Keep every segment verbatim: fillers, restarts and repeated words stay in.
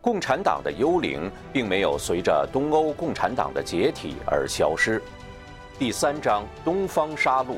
共产党的幽灵并没有随着东欧共产党的解体而消失。第三章：东方杀戮。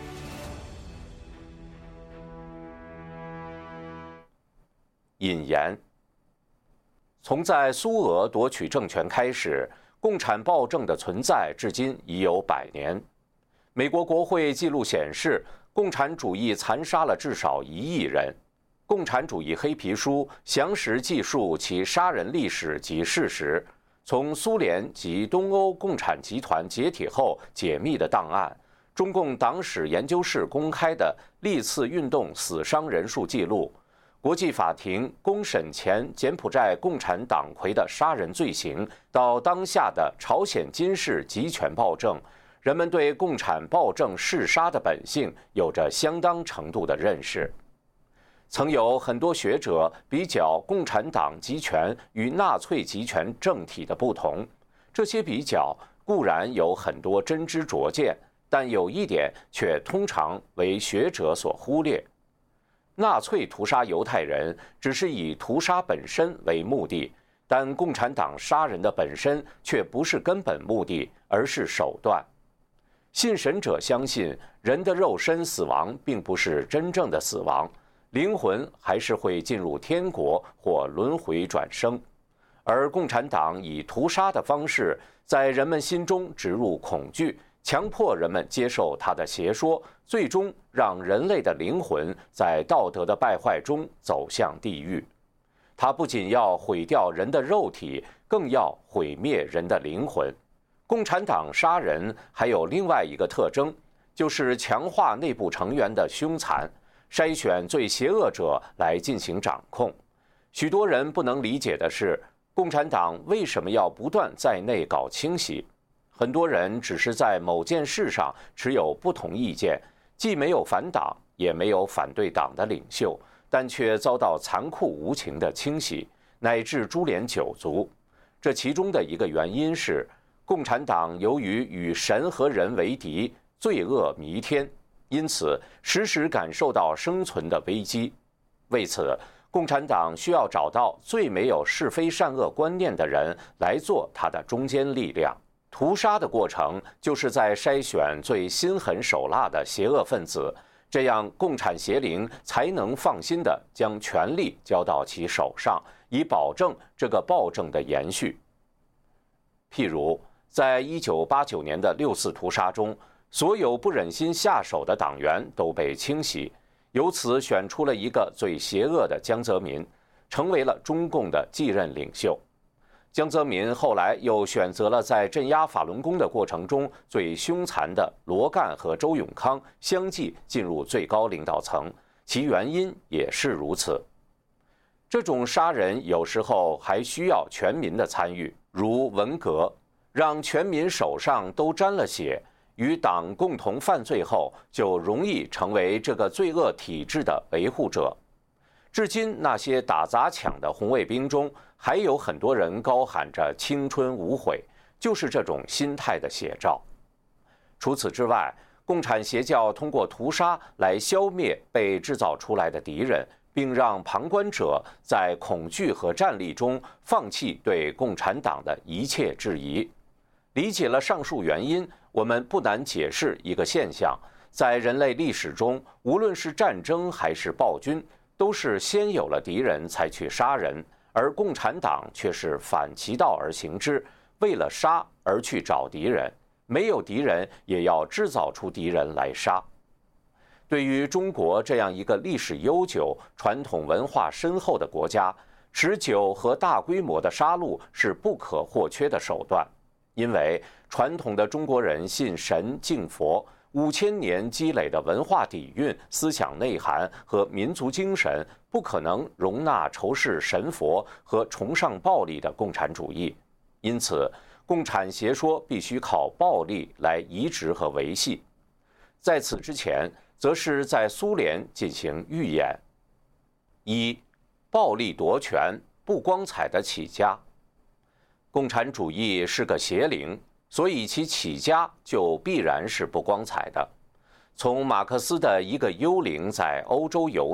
引言：从在苏俄夺取政权开始，共产暴政的存在至今已有百年。美国国会记录显示，共产主义残杀了至少一亿人。共产主义黑皮书详实记述其杀人历史及事实，从苏联及东欧共产集团解体后解密的档案，中共党史研究室公开的历次运动死伤人数记录，国际法庭公审前柬埔寨共产党魁的杀人罪行，到当下的朝鲜金氏集权暴政，人们对共产暴政嗜杀的本性有着相当程度的认识。曾有很多学者比较共产党集权与纳粹集权政体的不同，这些比较固然有很多真知灼见，但有一点却通常为学者所忽略：纳粹屠杀犹太人只是以屠杀本身为目的，但共产党杀人的本身却不是根本目的，而是手段。信神者相信，人的肉身死亡并不是真正的死亡，灵魂还是会进入天国或轮回转生，而共产党以屠杀的方式在人们心中植入恐惧，强迫人们接受他的邪说，最终让人类的灵魂在道德的败坏中走向地狱。他不仅要毁掉人的肉体，更要毁灭人的灵魂。共产党杀人还有另外一个特征，就是强化内部成员的凶残，筛选最邪恶者来进行掌控。许多人不能理解的是，共产党为什么要不断在内搞清洗？很多人只是在某件事上持有不同意见，既没有反党，也没有反对党的领袖，但却遭到残酷无情的清洗，乃至株连九族。这其中的一个原因是，共产党由于与神和人为敌，罪恶弥天，因此时时感受到生存的危机。为此，共产党需要找到最没有是非善恶观念的人来做他的中坚力量。屠杀的过程就是在筛选最心狠手辣的邪恶分子，这样共产邪灵才能放心地将权力交到其手上，以保证这个暴政的延续。譬如在一九八九年的六四屠杀中，所有不忍心下手的党员都被清洗，由此选出了一个最邪恶的江泽民，成为了中共的继任领袖。江泽民后来又选择了在镇压法轮功的过程中最凶残的罗干和周永康相继进入最高领导层，其原因也是如此。这种杀人有时候还需要全民的参与，如文革，让全民手上都沾了血，与党共同犯罪后，就容易成为这个罪恶体制的维护者。至今，那些打砸抢的红卫兵中，还有很多人高喊着青春无悔，就是这种心态的写照。除此之外，共产邪教通过屠杀来消灭被制造出来的敌人，并让旁观者在恐惧和战栗中放弃对共产党的一切质疑。理解了上述原因，我们不难解释一个现象：在人类历史中，无论是战争还是暴君，都是先有了敌人才去杀人，而共产党却是反其道而行之，为了杀而去找敌人，没有敌人也要制造出敌人来杀。对于中国这样一个历史悠久、传统文化深厚的国家，持久和大规模的杀戮是不可或缺的手段。因为传统的中国人信神敬佛，五千年积累的文化底蕴、思想内涵和民族精神，不可能容纳仇视神佛和崇尚暴力的共产主义。因此，共产邪说必须靠暴力来移植和维系。在此之前，则是在苏联进行预演：一、暴力夺权，不光彩的起家。共产主义是个邪灵，所以其起家就必然是不光彩的。从马克思的一个幽灵在欧洲游荡，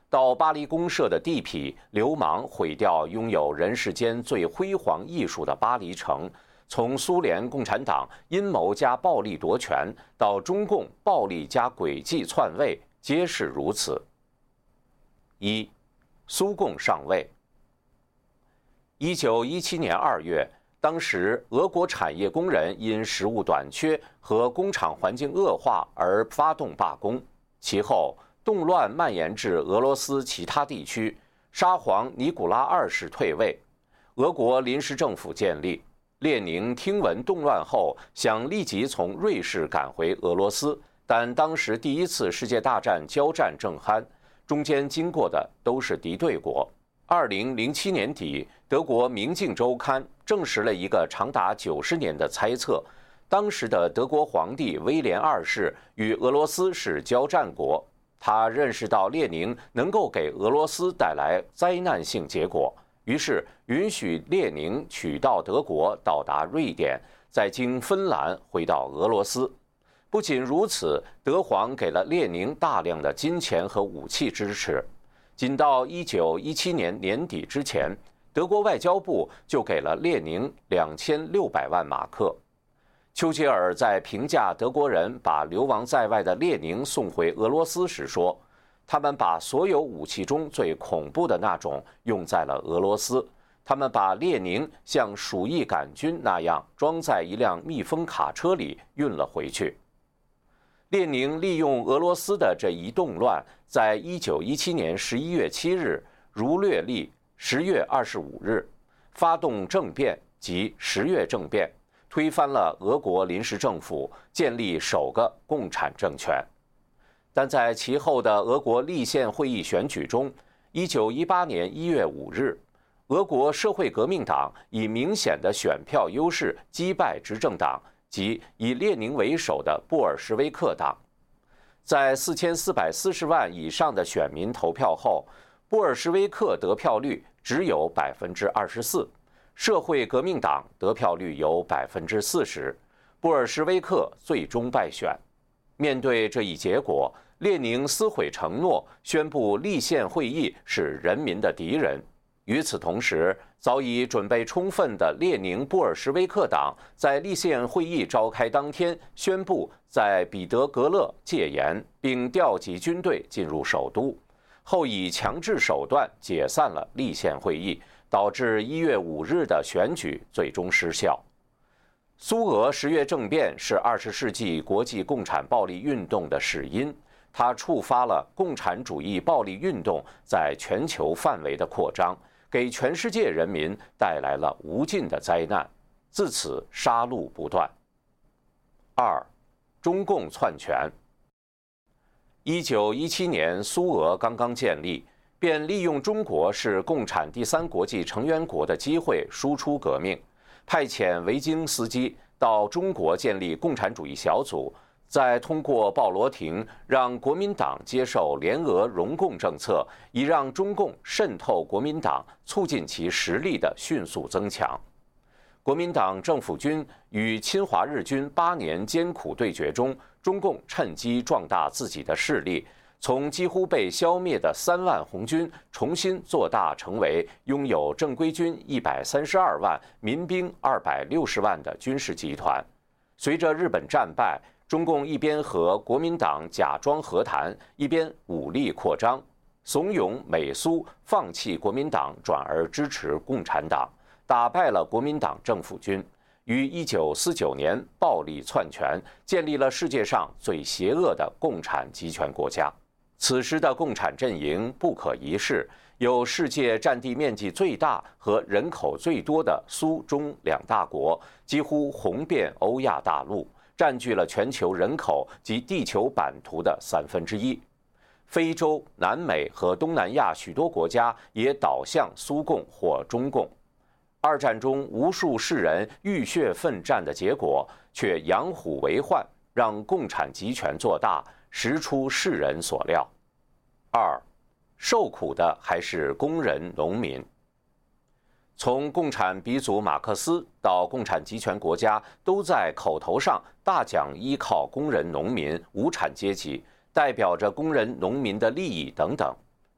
到巴黎公社的地痞流氓毁掉拥有人世间最辉煌艺术的巴黎城，从苏联共产党阴谋加暴力夺权，到中共暴力加诡计篡位，皆是如此。一，苏共上位。一九一七年二月，当时俄国产业工人因食物短缺和工厂环境恶化而发动罢工，其后动乱蔓延至俄罗斯其他地区，沙皇尼古拉二世退位，俄国临时政府建立。列宁听闻动乱后，想立即从瑞士赶回俄罗斯，但当时第一次世界大战交战正酣，中间经过的都是敌对国。二零零七年底，德国《明镜周刊》证实了一个长达九十年的猜测：当时的德国皇帝威廉二世与俄罗斯是交战国。他认识到列宁能够给俄罗斯带来灾难性结果，于是允许列宁取道德国，到达瑞典，再经芬兰回到俄罗斯。不仅如此，德皇给了列宁大量的金钱和武器支持。仅到一九一七年年底之前，德国外交部就给了列宁两千六百万马克。丘吉尔在评价德国人把流亡在外的列宁送回俄罗斯时说，他们把所有武器中最恐怖的那种用在了俄罗斯，他们把列宁像鼠疫杆菌那样装在一辆密封卡车里运了回去。列宁利用俄罗斯的这一动乱，在一九一七年十一月七日如略历十月二十五日发动政变，即十月政变，推翻了俄国临时政府，建立首个共产政权。但在其后的俄国立宪会议选举中，一九一八年一月五日，俄国社会革命党以明显的选票优势击败执政党，即以列宁为首的布尔什维克党。在四千四百四十万以上的选民投票后，布尔什维克得票率只有百分之二十四，社会革命党得票率有百分之四十，布尔什维克最终败选。面对这一结果，列宁撕毁承诺，宣布立宪会议是人民的敌人。与此同时，早已准备充分的列宁布尔什维克党在立宪会议召开当天宣布在彼得格勒戒严，并调集军队进入首都，后以强制手段解散了立宪会议，导致一月五日的选举最终失效。苏俄十月政变是二十世纪国际共产暴力运动的始因，它触发了共产主义暴力运动在全球范围的扩张，给全世界人民带来了无尽的灾难，自此杀戮不断。二，中共篡权。一九一七年，苏俄刚刚建立，便利用中国是共产第三国际成员国的机会输出革命，派遣维京斯基到中国建立共产主义小组，再通过鲍罗廷让国民党接受联俄容共政策，以让中共渗透国民党，促进其实力的迅速增强。国民党政府军与侵华日军八年艰苦对决中，中共趁机壮大自己的势力，从几乎被消灭的三万红军重新做大，成为拥有正规军一百三十二万、民兵二百六十万的军事集团。随着日本战败，中共一边和国民党假装和谈，一边武力扩张，怂恿美苏放弃国民党，转而支持共产党，打败了国民党政府军，于一九四九年暴力篡权，建立了世界上最邪恶的共产集权国家。此时的共产阵营不可一世，有世界占地面积最大和人口最多的苏中两大国，几乎红遍欧亚大陆，占据了全球人口及地球版图的三分之一。非洲、南美和东南亚许多国家也倒向苏共或中共。二战中无数世人浴血奋战的结果，却养虎为患，让共产集权做大，实出世人所料。二，受苦的还是工人、农民。从共产鼻祖马克思到共产集权国家，都在口头上大讲依靠工人、农民、无产阶级，代表着工人、农民的利益等等。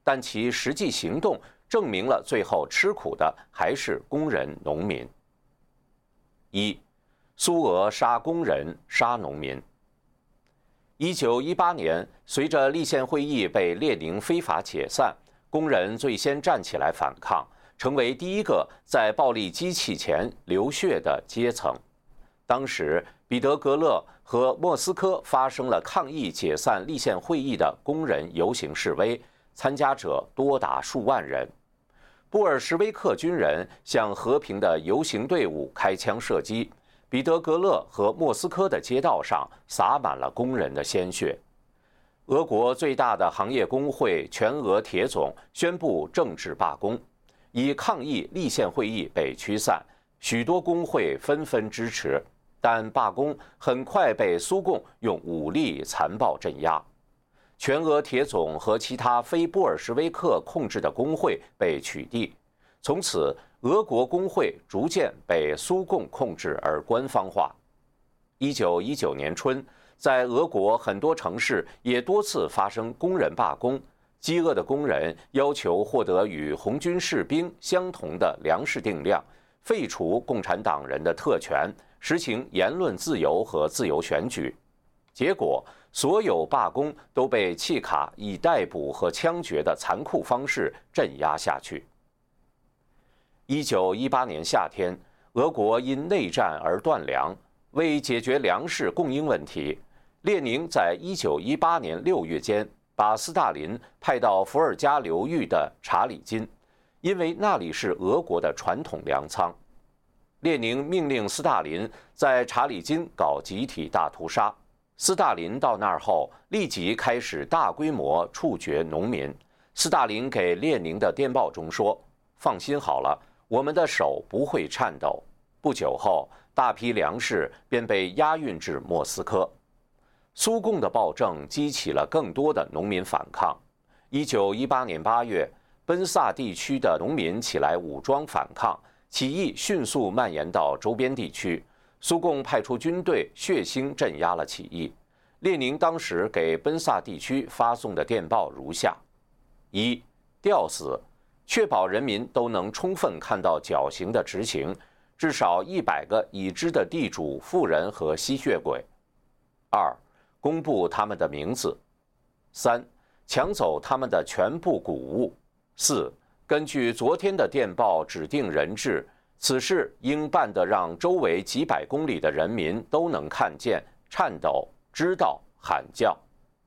但其实际行动证明了最后吃苦的还是工人农民。一，苏俄杀工人，杀农民。一九一八年，随着立宪会议被列宁非法解散，工人最先站起来反抗，成为第一个在暴力机器前流血的阶层。当时，彼得格勒和莫斯科发生了抗议解散立宪会议的工人游行示威，参加者多达数万人。布尔什维克军人向和平的游行队伍开枪射击，彼得格勒和莫斯科的街道上洒满了工人的鲜血。俄国最大的行业工会全俄铁总宣布政治罢工，以抗议立宪会议被驱散。许多工会纷纷支持，但罢工很快被苏共用武力残暴镇压。全俄铁总和其他非布尔什维克控制的工会被取缔，从此俄国工会逐渐被苏共控制而官方化。一九一九年春，在俄国很多城市也多次发生工人罢工，饥饿的工人要求获得与红军士兵相同的粮食定量，废除共产党人的特权，实行言论自由和自由选举。结果，所有罢工都被契卡以逮捕和枪决的残酷方式镇压下去。一九一八年夏天，俄国因内战而断粮，为解决粮食供应问题，列宁在一九一八年六月间把斯大林派到伏尔加流域的查理金，因为那里是俄国的传统粮仓。列宁命令斯大林在查理金搞集体大屠杀。斯大林到那儿后，立即开始大规模处决农民。斯大林给列宁的电报中说：“放心好了，我们的手不会颤抖。”不久后，大批粮食便被押运至莫斯科。苏共的暴政激起了更多的农民反抗。一九一八年八月，奔萨地区的农民起来武装反抗，起义迅速蔓延到周边地区。苏共派出军队血腥镇压了起义。列宁当时给奔萨地区发送的电报如下：一、吊死，确保人民都能充分看到绞刑的执行，至少一百个已知的地主、富人和吸血鬼；二、公布他们的名字；三、抢走他们的全部谷物；四、根据昨天的电报指定人质。此事应办得让周围几百公里的人民都能看见、颤抖、知道、喊叫。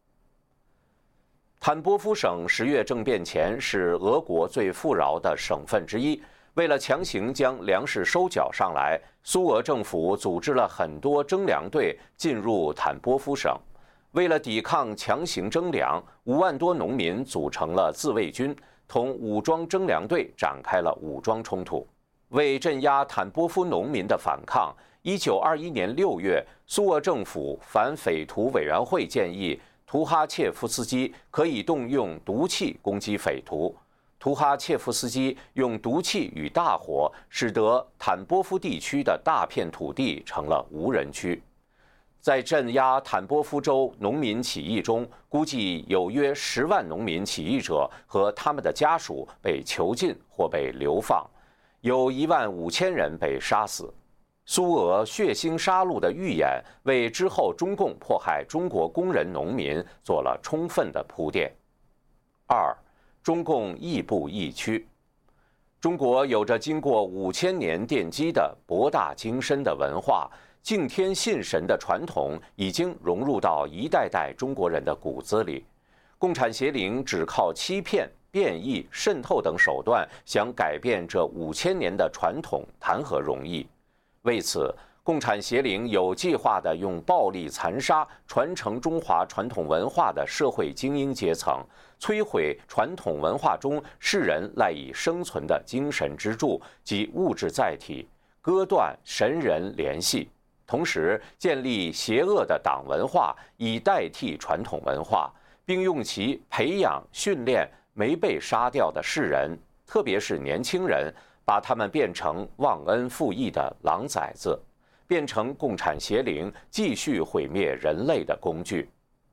坦波夫省十月政变前是俄国最富饶的省份之一。为了强行将粮食收缴上来，苏俄政府组织了很多征粮队进入坦波夫省。为了抵抗强行征粮，五万多农民组成了自卫军，同武装征粮队展开了武装冲突。为镇压坦波夫农民的反抗，一九二一年六月，苏俄政府反匪徒委员会建议图哈切夫斯基可以动用毒气攻击匪徒。图哈切夫斯基用毒气与大火，使得坦波夫地区的大片土地成了无人区。在镇压坦波夫州农民起义中，估计有约十万农民起义者和他们的家属被囚禁或被流放。有一万五千人被杀死。苏俄血腥杀戮的预演，为之后中共迫害中国工人农民做了充分的铺垫。二、中共亦步亦趋。中国有着经过五千年奠基的博大精深的文化，敬天信神的传统已经融入到一代代中国人的骨子里。共产邪灵只靠欺骗、变异、渗透等手段，想改变这五千年的传统，谈何容易？为此，共产邪灵有计划地用暴力残杀传承中华传统文化的社会精英阶层，摧毁传统文化中世人赖以生存的精神支柱及物质载体，割断神人联系，同时建立邪恶的党文化以代替传统文化，并用其培养训练没被杀掉的世人，特别是年轻人，把他们变成忘恩负义的狼崽子，变成共产邪灵继续毁灭人类的工具。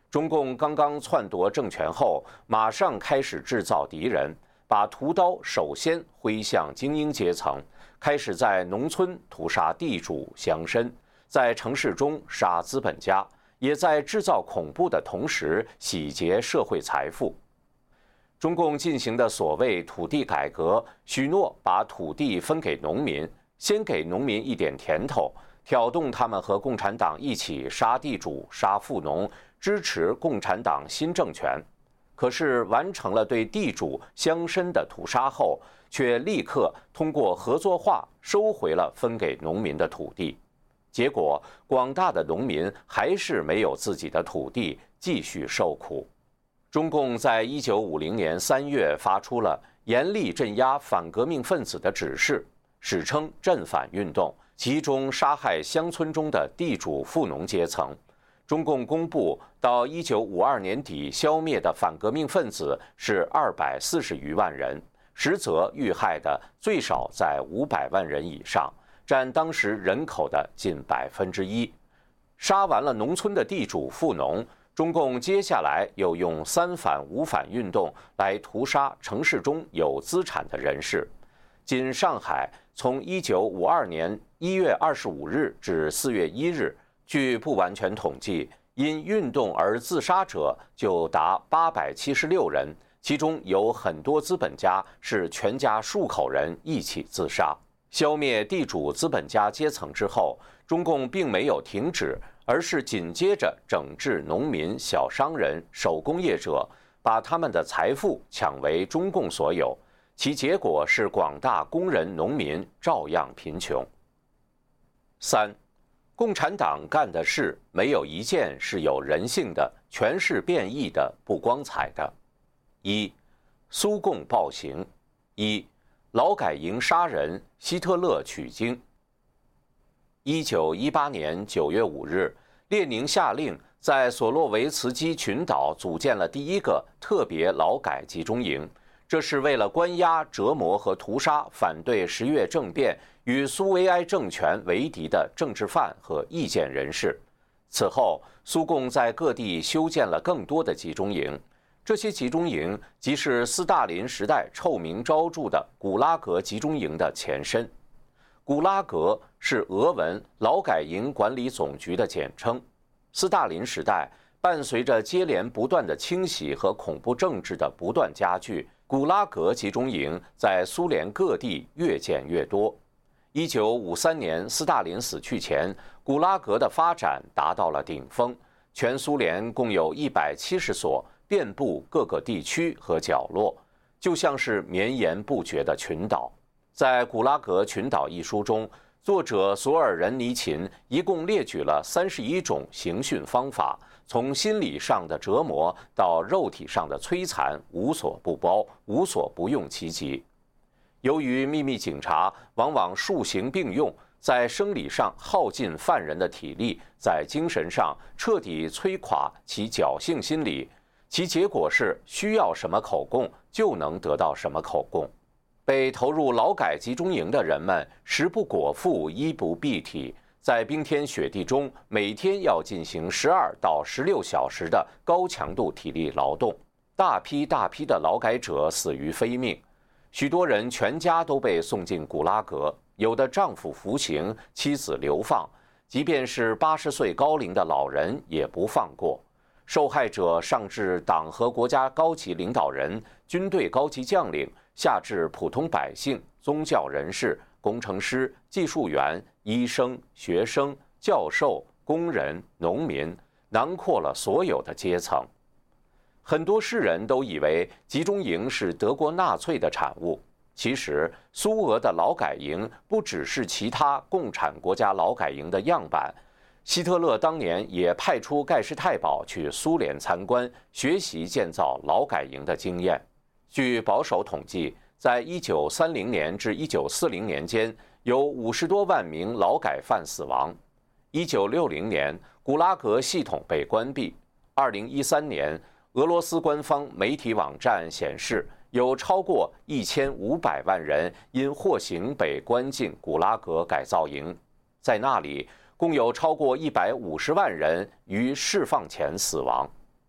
中共刚刚篡夺政权后，马上开始制造敌人，把屠刀首先挥向精英阶层，开始在农村屠杀地主乡绅，在城市中杀资本家，也在制造恐怖的同时洗劫社会财富。中共进行的所谓土地改革，许诺把土地分给农民，先给农民一点甜头，挑动他们和共产党一起杀地主、杀富农，支持共产党新政权。可是完成了对地主乡绅的屠杀后，却立刻通过合作化收回了分给农民的土地。结果，广大的农民还是没有自己的土地，继续受苦。中共在一九五零年三月发出了严厉镇压反革命分子的指示，史称镇反运动，集中杀害乡村中的地主富农阶层。中共公布到一九五二年底消灭的反革命分子是二百四十余万人，实则遇害的最少在五百万人以上，占当时人口的近百分之一。杀完了农村的地主富农，中共接下来又用三反五反运动来屠杀城市中有资产的人士。仅上海从一九五二年一月二十五日至四月一日，据不完全统计，因运动而自杀者就达八百七十六人，其中有很多资本家是全家数口人一起自杀。消灭地主资本家阶层之后，中共并没有停止，而是紧接着整治农民、小商人、手工业者，把他们的财富抢为中共所有，其结果是广大工人、农民照样贫穷。三，共产党干的事没有一件是有人性的，全是变异的、不光彩的。一，苏共暴行。一，劳改营杀人，希特勒取经。一九一八年九月五日，列宁下令在索洛维茨基群岛组建了第一个特别劳改集中营，这是为了关押、折磨和屠杀反对十月政变与苏维埃政权为敌的政治犯和意见人士。此后，苏共在各地修建了更多的集中营，这些集中营即是斯大林时代臭名昭著的古拉格集中营的前身。古拉格是俄文劳改营管理总局的简称。斯大林时代，伴随着接连不断的清洗和恐怖政治的不断加剧，古拉格集中营在苏联各地越建越多。一九五三年，斯大林死去前，古拉格的发展达到了顶峰，全苏联共有一百七十所，遍布各个地区和角落，就像是绵延不绝的群岛。在《古拉格群岛》一书中，作者索尔仁尼琴一共列举了三十一种刑讯方法，从心理上的折磨到肉体上的摧残，无所不包，无所不用其极。由于秘密警察往往数刑并用，在生理上耗尽犯人的体力，在精神上彻底摧垮其侥幸心理，其结果是需要什么口供就能得到什么口供。被投入劳改集中营的人们，食不果腹，衣不蔽体，在冰天雪地中，每天要进行十二到十六小时的高强度体力劳动。大批大批的劳改者死于非命，许多人全家都被送进古拉格，有的丈夫服刑，妻子流放，即便是八十岁高龄的老人也不放过。受害者上至党和国家高级领导人、军队高级将领，下至普通百姓、宗教人士、工程师、技术员、医生、学生、教授、工人、农民，囊括了所有的阶层。很多世人都以为集中营是德国纳粹的产物，其实苏俄的劳改营不只是其他共产国家劳改营的样板。希特勒当年也派出盖世太保去苏联参观，学习建造劳改营的经验。据保守统计，在一九三零年至一九四零年间，有五十多万名劳改犯死亡。一九六零年，古拉格系统被关闭。二零一三年，俄罗斯官方媒体网站显示，有超过一千五百万人因获刑被关进古拉格改造营，在那里共有超过一百五十万人于释放前死亡。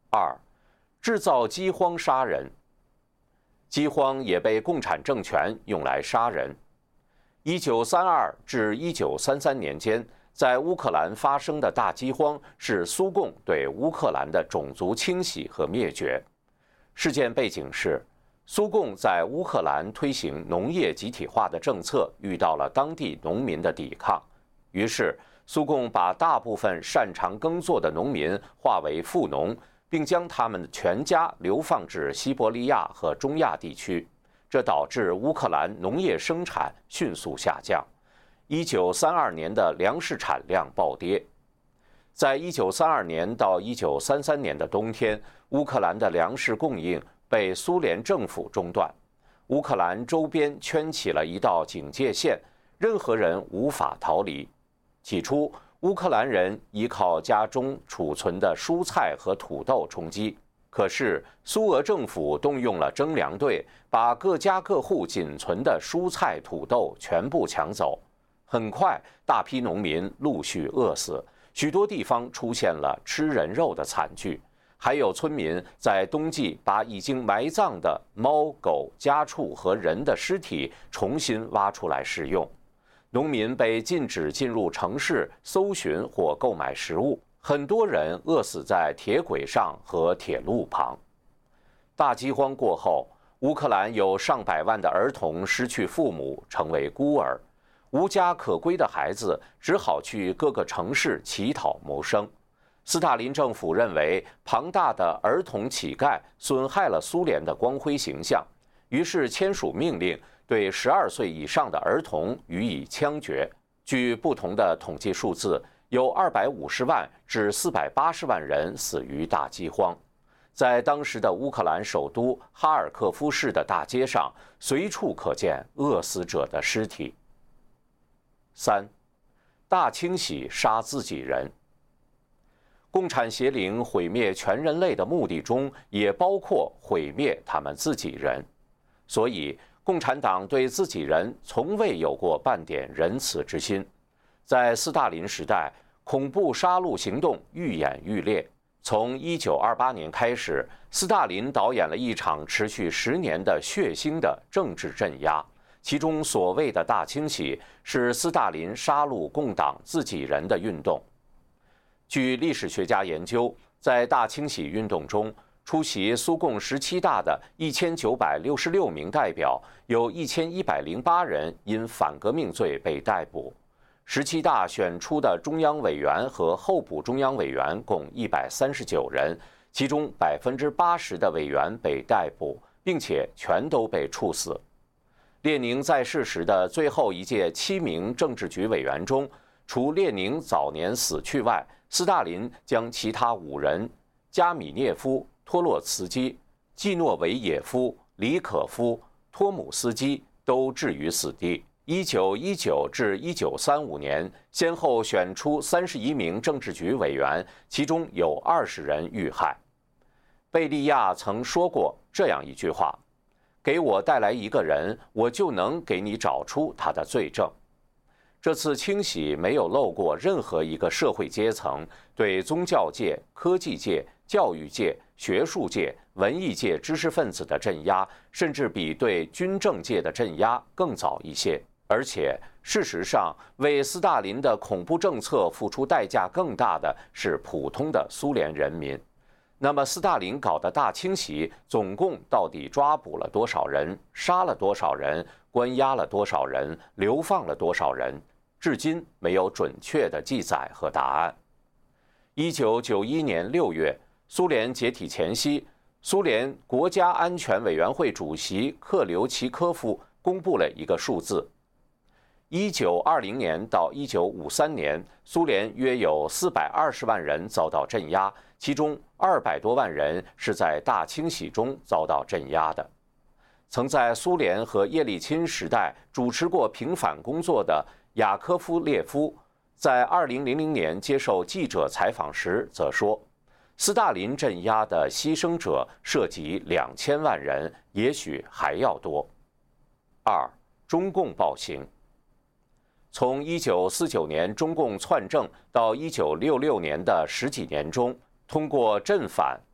二、制造饥荒杀人。饥荒也被共产政权用来杀人。一九三二至一九三三年间，在乌克兰发生的大饥荒是苏共对乌克兰的种族清洗和灭绝。事件背景是，苏共在乌克兰推行农业集体化的政策，遇到了当地农民的抵抗，于是苏共把大部分擅长耕作的农民划为富农，并将他们全家流放至西伯利亚和中亚地区，这导致乌克兰农业生产迅速下降。一九三二年的粮食产量暴跌。在一九三二年到一九三三年的冬天，乌克兰的粮食供应被苏联政府中断，乌克兰周边圈起了一道警戒线，任何人无法逃离。起初，乌克兰人依靠家中储存的蔬菜和土豆充饥，可是苏俄政府动用了征粮队，把各家各户仅存的蔬菜、土豆全部抢走。很快，大批农民陆续饿死，许多地方出现了吃人肉的惨剧，还有村民在冬季把已经埋葬的猫、狗、家畜和人的尸体重新挖出来食用。农民被禁止进入城市搜寻或购买食物，很多人饿死在铁轨上和铁路旁。大饥荒过后，乌克兰有上百万的儿童失去父母，成为孤儿。无家可归的孩子只好去各个城市乞讨谋生。斯大林政府认为庞大的儿童乞丐损害了苏联的光辉形象，于是签署命令，对十二岁以上的儿童予以枪决。据不同的统计数字，有二百五十万至四百八十万人死于大饥荒。在当时的乌克兰首都哈尔科夫市的大街上，随处可见饿死者的尸体。三、大清洗杀自己人。共产邪灵毁灭全人类的目的中，也包括毁灭他们自己人，所以共产党对自己人从未有过半点仁慈之心。在斯大林时代，恐怖杀戮行动愈演愈烈。从一九二八年开始，斯大林导演了一场持续十年的血腥的政治镇压。其中所谓的大清洗是斯大林杀戮共党自己人的运动。据历史学家研究，在大清洗运动中，出席苏共十七大的一千九百六十六名代表，有一千一百零八人因反革命罪被逮捕。十七大选出的中央委员和候补中央委员共一百三十九人，其中百分之八十的委员被逮捕，并且全都被处死。列宁在世时的最后一届七名政治局委员中，除列宁早年死去外，斯大林将其他五人加米涅夫、托洛茨基、季诺维也夫、李可夫、托姆斯基都置于死地。一九一九至一九三五年，先后选出三十一名政治局委员，其中有二十人遇害。贝利亚曾说过这样一句话：给我带来一个人，我就能给你找出他的罪证。这次清洗没有漏过任何一个社会阶层，对宗教界、科技界、教育界、学术界、文艺界知识分子的镇压，甚至比对军政界的镇压更早一些。而且，事实上，为斯大林的恐怖政策付出代价更大的是普通的苏联人民。那么，斯大林搞的大清洗总共到底抓捕了多少人，杀了多少人，关押了多少人，流放了多少人？至今没有准确的记载和答案。一九九一年六月，苏联解体前夕，苏联国家安全委员会主席克留奇科夫公布了一个数字：一九二零年到一九五三年，苏联约有四百二十万人遭到镇压，其中二百多万人是在大清洗中遭到镇压的。曾在苏联和叶利钦时代主持过平反工作的雅科夫列夫，在二零零零年接受记者采访时则说，斯大林镇压的牺牲者涉及两千万人，也许还要多。二、中共暴行。从一九四九年中共篡政到一九六六年的十几年中，通过镇反、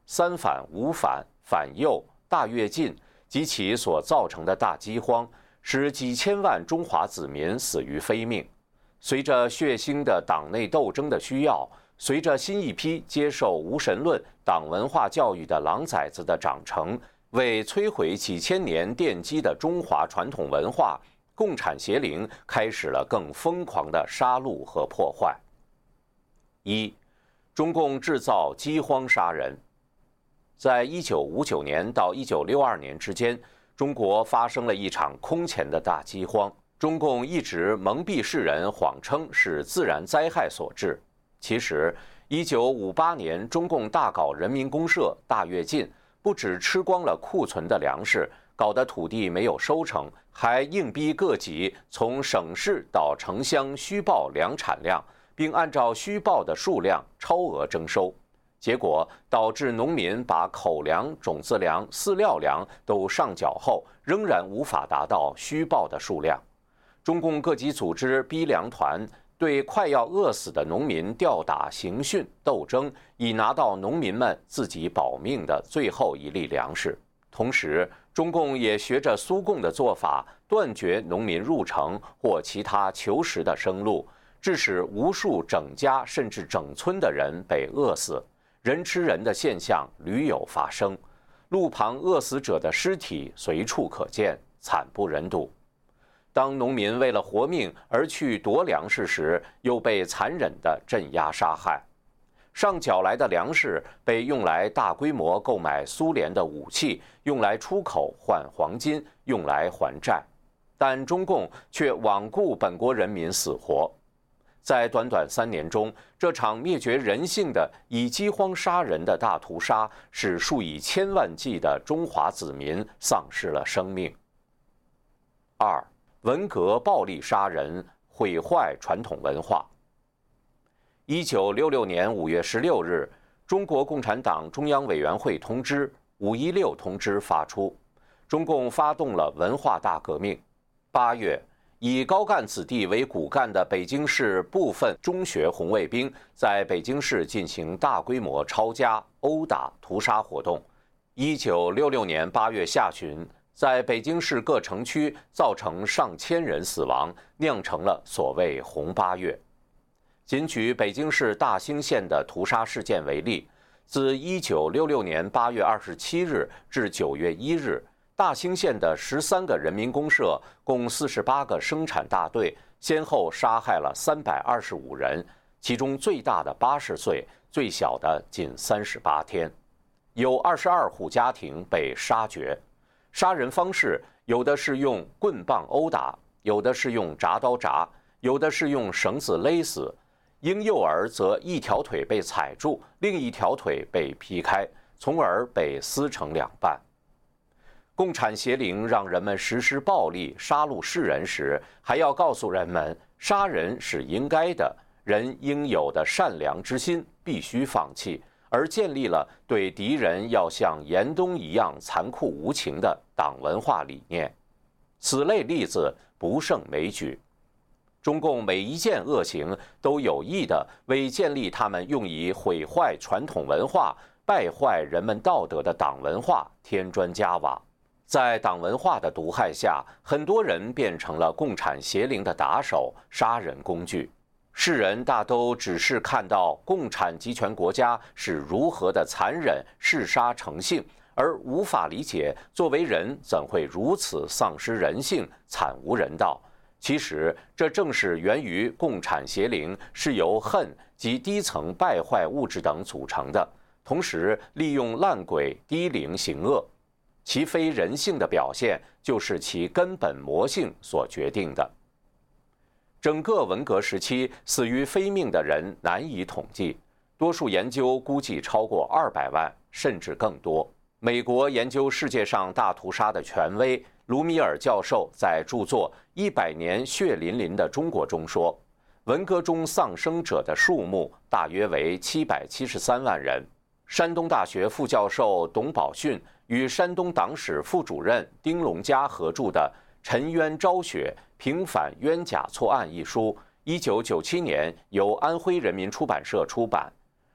三反、五反、反右、大跃进及其所造成的大饥荒，使几千万中华子民死于非命。随着血腥的党内斗争的需要，随着新一批接受无神论党文化教育的狼崽子的长成，为摧毁几千年奠基的中华传统文化，共产邪灵开始了更疯狂的杀戮和破坏。一，中共制造饥荒杀人。在一九五九年到一九六二年之间，中国发生了一场空前的大饥荒。中共一直蒙蔽世人，谎称是自然灾害所致。其实，一九五八年中共大搞人民公社、大跃进，不只吃光了库存的粮食，搞得土地没有收成，还硬逼各级从省市到城乡虚报粮产量，并按照虚报的数量超额征收。结果导致农民把口粮、种子粮、饲料粮都上缴后，仍然无法达到虚报的数量。中共各级组织逼粮团对快要饿死的农民吊打、刑讯、斗争，以拿到农民们自己保命的最后一粒粮食。同时，中共也学着苏共的做法，断绝农民入城或其他求实的生路，致使无数整家甚至整村的人被饿死，人吃人的现象屡有发生，路旁饿死者的尸体随处可见，惨不忍睹。当农民为了活命而去夺粮食时，又被残忍地镇压杀害。上缴来的粮食被用来大规模购买苏联的武器，用来出口换黄金，用来还债。但中共却罔顾本国人民死活。在短短三年中，这场灭绝人性的以饥荒杀人的大屠杀，使数以千万计的中华子民丧失了生命。二。文革暴力杀人，毁坏传统文化。一九六六年五月十六日，中国共产党中央委员会通知“五一六”通知发出，中共发动了文化大革命。八月，以高干子弟为骨干的北京市部分中学红卫兵在北京市进行大规模抄家、殴打、屠杀活动。一九六六年八月下旬，在北京市各城区造成上千人死亡，酿成了所谓“红八月”。仅举北京市大兴县的屠杀事件为例，自一九六六年八月二十七日至九月一日，大兴县的十三个人民公社共四十八个生产大队，先后杀害了三百二十五人，其中最大的八十岁，最小的仅三十八天，有二十二户家庭被杀绝。杀人方式有的是用棍棒殴打，有的是用铡刀铡，有的是用绳子勒死。婴幼儿则一条腿被踩住，另一条腿被劈开，从而被撕成两半。共产邪灵让人们实施暴力杀戮世人时，还要告诉人们，杀人是应该的，人应有的善良之心必须放弃，而建立了对敌人要像严冬一样残酷无情的党文化理念。此类例子不胜枚举。中共每一件恶行都有意地为建立他们用以毁坏传统文化、败坏人们道德的党文化添砖加瓦。在党文化的毒害下，很多人变成了共产邪灵的打手、杀人工具。世人大都只是看到共产集权国家是如何的残忍、嗜杀成性，而无法理解作为人怎会如此丧失人性、惨无人道。其实，这正是源于共产邪灵是由恨及低层败坏物质等组成的，同时利用烂鬼、低龄行恶，其非人性的表现，就是其根本魔性所决定的。整个文革时期死于非命的人难以统计，多数研究估计超过二百万，甚至更多。美国研究世界上大屠杀的权威卢米尔教授在著作《一百年血淋淋的中国》中说，文革中丧生者的数目大约为七百七十三万人。山东大学副教授董宝训与山东党史副主任丁龙嘉合著的《沉冤昭雪：平反冤假错案》一书，一九九七年由安徽人民出版社出版。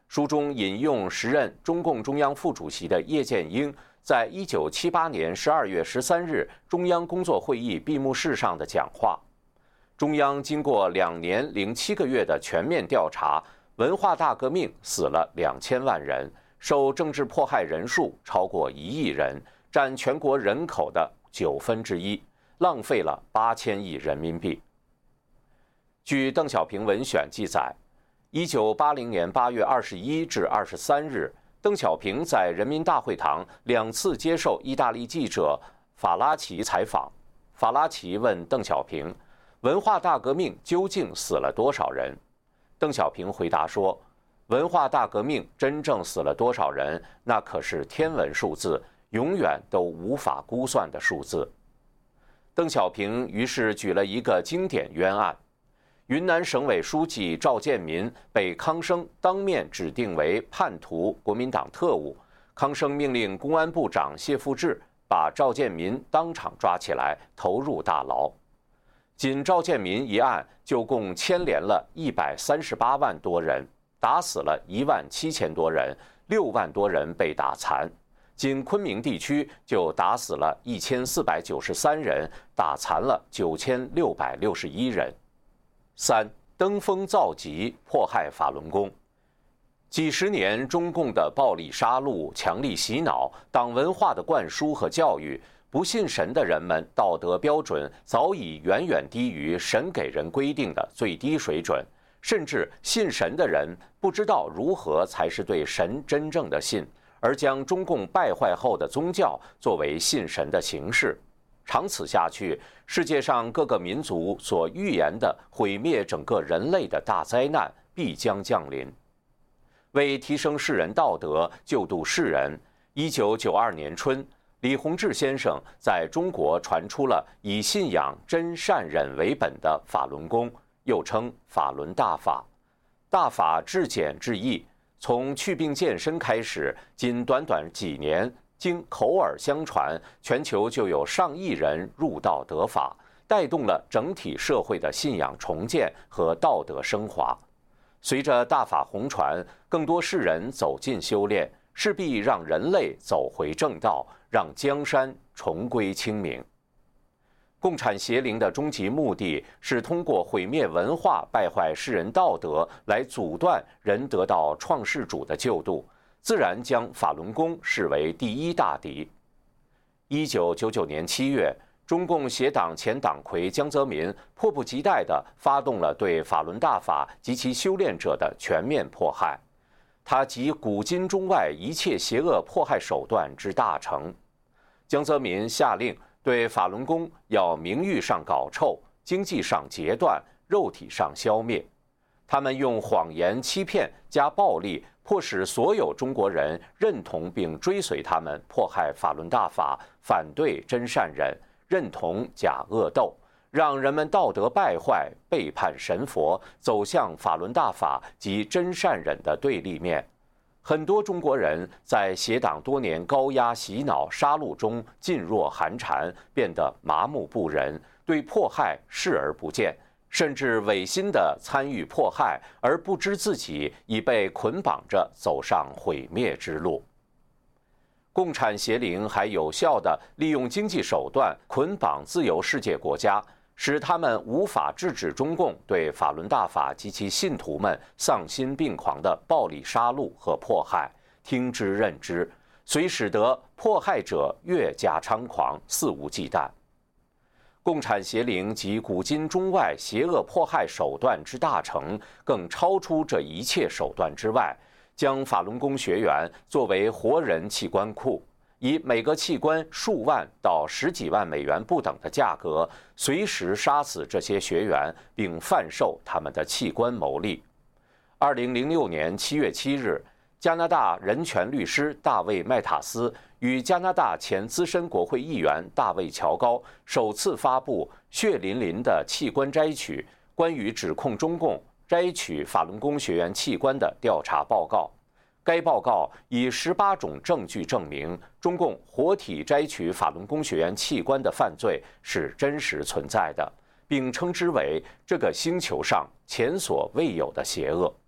书中引用时任中共中央副主席的叶剑英在一九七八年十二月十三日中央工作会议闭幕式上的讲话。中央经过两年零七个月的全面调查，文化大革命死了两千万人，受政治迫害人数超过一亿人，占全国人口的九分之一，浪费了八千亿人民币。据邓小平文选记载，一九八零年八月二十一至二十三日，邓小平在人民大会堂两次接受意大利记者法拉奇采访。法拉奇问邓小平，文化大革命究竟死了多少人？邓小平回答说，文化大革命真正死了多少人，那可是天文数字，永远都无法估算的数字。邓小平于是举了一个经典冤案：云南省委书记赵建民被康生当面指定为叛徒国民党特务，康生命令公安部长谢富治把赵建民当场抓起来，投入大牢。仅赵建民一案就共牵连了一百三十八万多人，打死了一万七千多人，六万多人被打残。仅昆明地区就打死了一千四百九十三人，打残了九千六百六十一人。三、登峰造极，迫害法轮功。几十年中共的暴力杀戮、强力洗脑、党文化的灌输和教育，不信神的人们道德标准早已远远低于神给人规定的最低水准，甚至信神的人不知道如何才是对神真正的信，而将中共败坏后的宗教作为信神的形式。长此下去，世界上各个民族所预言的毁灭整个人类的大灾难必将降临。为提升世人道德，救度世人，一九九二年春，李洪志先生在中国传出了以信仰真善忍为本的法轮功，又称法轮大法。大法至简至易，从祛病健身开始，仅短短几年，经口耳相传，全球就有上亿人入道得法，带动了整体社会的信仰重建和道德升华。随着大法红传，更多世人走进修炼，势必让人类走回正道，让江山重归清明。共产邪灵的终极目的是通过毁灭文化、败坏世人道德，来阻断人得到创世主的救度，自然将法轮功视为第一大敌。一九九九年七月，中共协党前党魁江泽民迫不及待地发动了对法轮大法及其修炼者的全面迫害，他集古今中外一切邪恶迫害手段之大成。江泽民下令对法轮功要名誉上搞臭，经济上截断，肉体上消灭。他们用谎言欺骗加暴力，迫使所有中国人认同并追随他们，迫害法轮大法，反对真善忍，认同假恶斗，让人们道德败坏，背叛神佛，走向法轮大法及真善忍的对立面。很多中国人在邪党多年高压洗脑杀戮中噤若寒蝉，变得麻木不仁，对迫害视而不见，甚至违心地参与迫害，而不知自己已被捆绑着走上毁灭之路。共产邪灵还有效地利用经济手段捆绑自由世界国家，使他们无法制止中共对法轮大法及其信徒们丧心病狂的暴力杀戮和迫害，听之任之，虽使得迫害者越加猖狂，肆无忌惮。共产邪灵及古今中外邪恶迫害手段之大成，更超出这一切手段之外，将法轮功学员作为活人器官库，以每个器官数万到十几万美元不等的价格，随时杀死这些学员，并贩售他们的器官牟利。二零零六年七月七日，加拿大人权律师大卫·麦塔斯与加拿大前资深国会议员大卫·乔高首次发布血淋淋的器官摘取关于指控中共摘取法轮功学员器官的调查报告。该报告以十八种证据证明，中共活体摘取法轮功学员器官的犯罪是真实存在的，并称之为这个星球上前所未有的邪恶。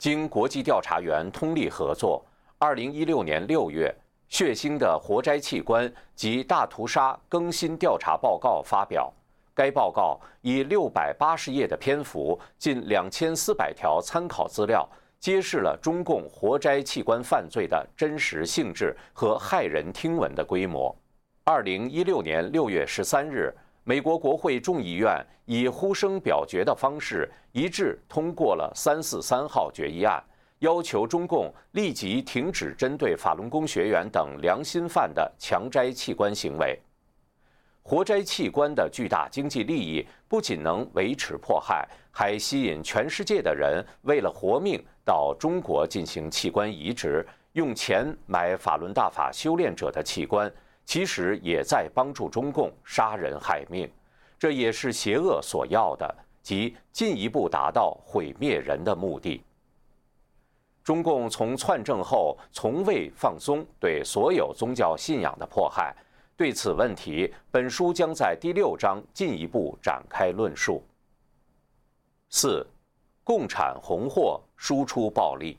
经国际调查员通力合作，二零一六年六月，血腥的活摘器官及大屠杀更新调查报告发表。该报告以六百八十页的篇幅，近两千四百条参考资料，揭示了中共活摘器官犯罪的真实性质和骇人听闻的规模。二零一六年六月十三日，美国国会众议院以呼声表决的方式一致通过了三四三号决议案，要求中共立即停止针对法轮功学员等良心犯的强摘器官行为。活摘器官的巨大经济利益不仅能维持迫害，还吸引全世界的人为了活命到中国进行器官移植，用钱买法轮大法修炼者的器官，其实也在帮助中共杀人害命。这也是邪恶所要的，即进一步达到毁灭人的目的。中共从篡政后从未放松对所有宗教信仰的迫害。对此问题，本书将在第六章进一步展开论述。四、共产红货输出暴力。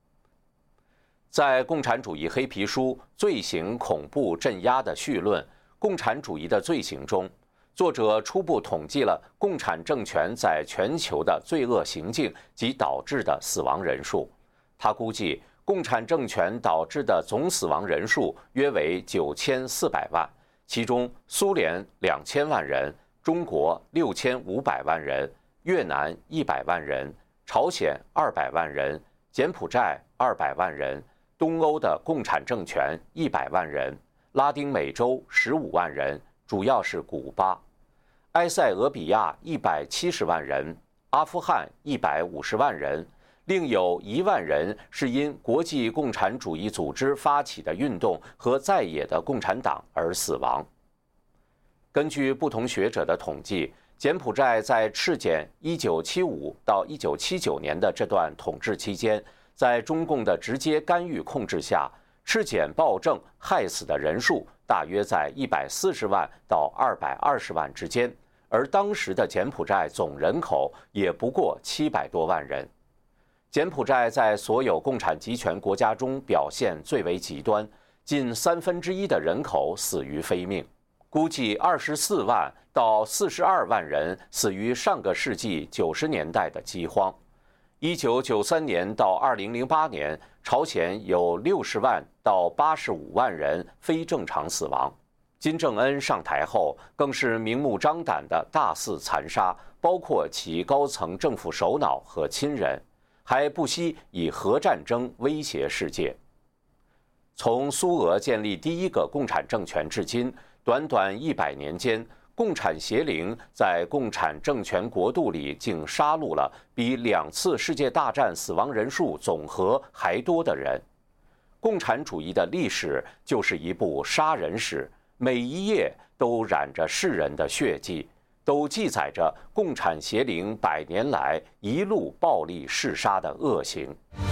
在共产主义黑皮书《罪行恐怖镇压的绪论：共产主义的罪行》中，作者初步统计了共产政权在全球的罪恶行径及导致的死亡人数。他估计，共产政权导致的总死亡人数约为九千四百万，其中苏联两千万人，中国六千五百万人，越南一百万人，朝鲜二百万人，柬埔寨二百万人，东欧的共产政权一百万人，拉丁美洲十五万人，主要是古巴，埃塞俄比亚一百七十万人，阿富汗一百五十万人。另有一万人是因国际共产主义组织发起的运动和在野的共产党而死亡。根据不同学者的统计，柬埔寨在赤柬一九七五到一九七九年的这段统治期间，在中共的直接干预控制下，赤柬暴政害死的人数大约在一百四十万到二百二十万之间，而当时的柬埔寨总人口也不过七百多万人。柬埔寨在所有共产集权国家中表现最为极端，近三分之一的人口死于非命，估计二十四万到四十二万人死于上个世纪九十年代的饥荒。一九九三年到二零零八年，朝鲜有六十万到八十五万人非正常死亡。金正恩上台后，更是明目张胆的大肆残杀，包括其高层政府首脑和亲人。还不惜以核战争威胁世界。从苏俄建立第一个共产政权至今，短短一百年间，共产邪灵在共产政权国度里竟杀戮了比两次世界大战死亡人数总和还多的人。共产主义的历史就是一部杀人史，每一页都染着世人的血迹，都记载着共产邪灵百年来一路暴力嗜杀的恶行。